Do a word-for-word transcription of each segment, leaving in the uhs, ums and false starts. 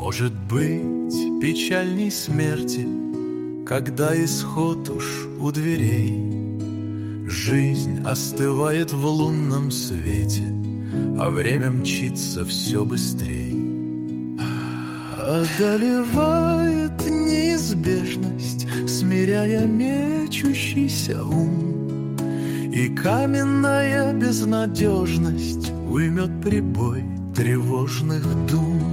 Может быть, печальней смерти, когда исход уж у дверей. Жизнь остывает в лунном свете, а время мчится все быстрей. Одолевает неизбежность, смиряя мечущийся ум, и каменная безнадежность уймет прибой тревожных дум.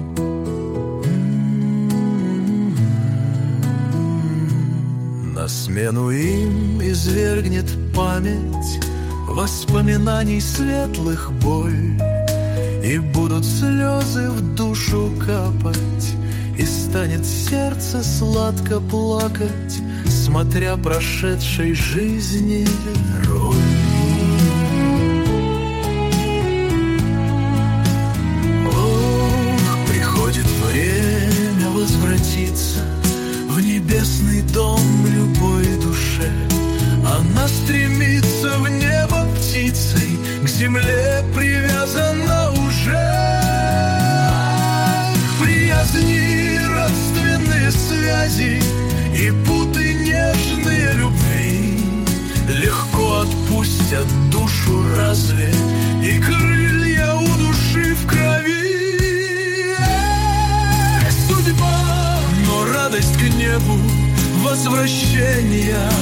На смену им извергнет память воспоминаний светлых боль, и будут слезы в душу капать, и станет сердце сладко плакать, смотря прошедшей жизни роль. Ох, приходит время возвратиться в небесный дом любой душе. Она стремится в небо птицей, к земле привязана уже. Приязни, родственные связи и путы нежные любви легко отпустят душу разве, и крылья у души в крови. Эх, судьба, но радость к небу возвращения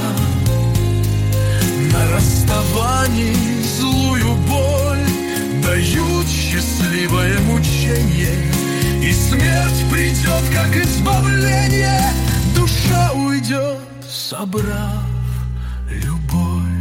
на расставании злую боль дают счастливое мучение, и смерть придет, как избавление, душа уйдет, собрав любовь.